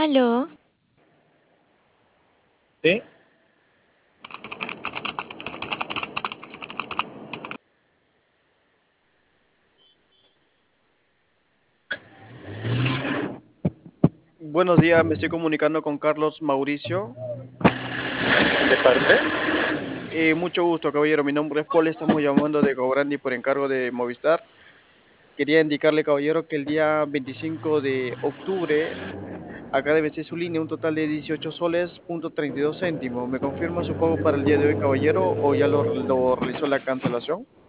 Aló, Sí, Buenos días, me estoy comunicando con Carlos Mauricio. de parte. Mucho gusto, caballero. Mi nombre es Paul, estamos llamando de Cobrandi por encargo de Movistar. Quería indicarle, caballero, que el día 25 de octubre acá debe ser su línea un total de 18 soles, punto 32 céntimos. ¿Me confirma su pago para el día de hoy, caballero, o ya lo realizó la cancelación?